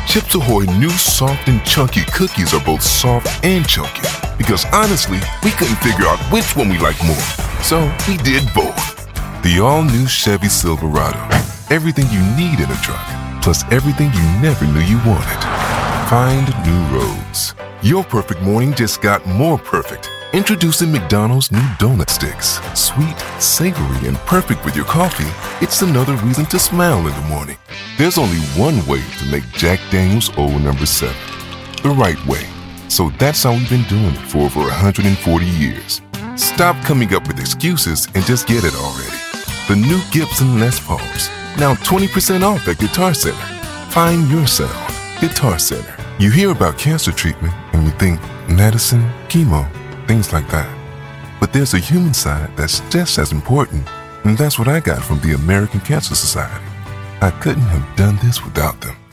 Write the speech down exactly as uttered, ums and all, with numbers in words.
Chips Ahoy new soft and chunky cookies are both soft and chunky. Because honestly, we couldn't figure out which one we liked more. So we did both. The all-new Chevy Silverado. Everything you need in a truck, plus everything you never knew you wanted. Find new roads. Your perfect morning just got more perfect. Introducing McDonald's new donut sticks. Sweet, savory, and perfect with your coffee. It's another reason to smile in the morning. There's only one way to make Jack Daniel's Old Number seven. The right way. So that's how we've been doing it for over one hundred forty years. Stop coming up with excuses and just get it already. The new Gibson Les Pauls. Now twenty percent off at Guitar Center. Find your sound. Guitar Center. You hear about cancer treatment and you think medicine, chemo, things like that. But there's a human side that's just as important, and that's what I got from the American Cancer Society. I couldn't have done this without them.